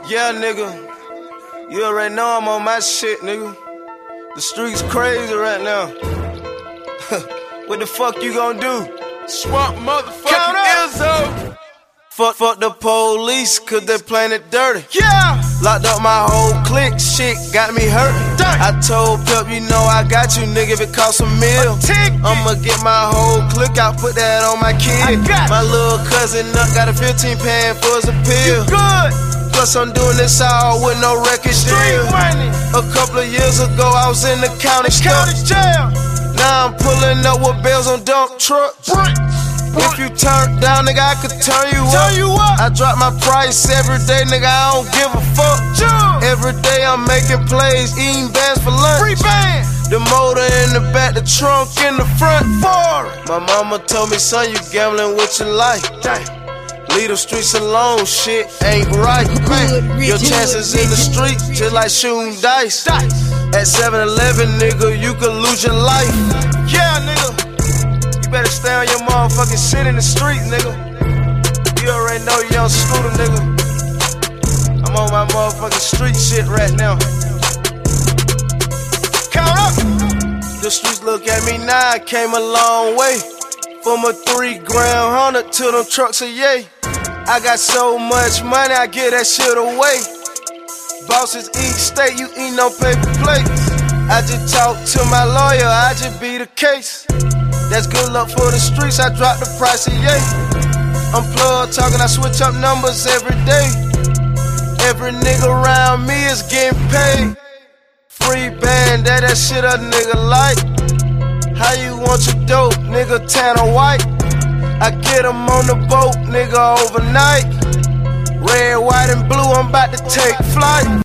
Yeah, nigga. You already know I'm on my shit, nigga. The streets crazy right now. What the fuck you gon' do? Swamp motherfucking Izzo. Fuck the police, cause they playin' it dirty. Yeah. Locked up my whole clique, shit got me hurt. I told Pep, you know I got you, nigga, if it costs a meal. I'ma get my whole clique out, put that on my kid. My little cousin up got a 15 pan for his appeal. Good. Plus I'm doing this all with no record deal. A couple of years ago I was in the county jail. Now I'm pulling up with bells on dump trucks. If you turn down, nigga, I could turn you up. I drop my price every day, nigga, I don't give a fuck. Every day I'm making plays, eating bands for lunch. Free band. The motor in the back, the trunk in the front. My mama told me, son, you gambling with your life. Leave the streets alone, shit ain't right. Your chances in the street, just like shooting dice. At 7-Eleven, nigga, you could lose your life. Yeah, nigga. Better stay on your motherfucking shit in the street, nigga. You already know young Scooter, nigga. I'm on my motherfucking street shit right now. Count up. The streets look at me now, I came a long way. From a 3 grand Honda to them trucks a yay. I got so much money, I get that shit away. Bosses eat steak, you eat no paper plates. I just talk to my lawyer, I just be the case. That's good luck for the streets, I drop the price of yay. I'm plug talking, I switch up numbers every day. Every nigga around me is getting paid. Free band, that shit a nigga like. How you want your dope, nigga, tan or white? I get 'em on the boat, nigga, overnight. Red, white, and blue, I'm about to take flight.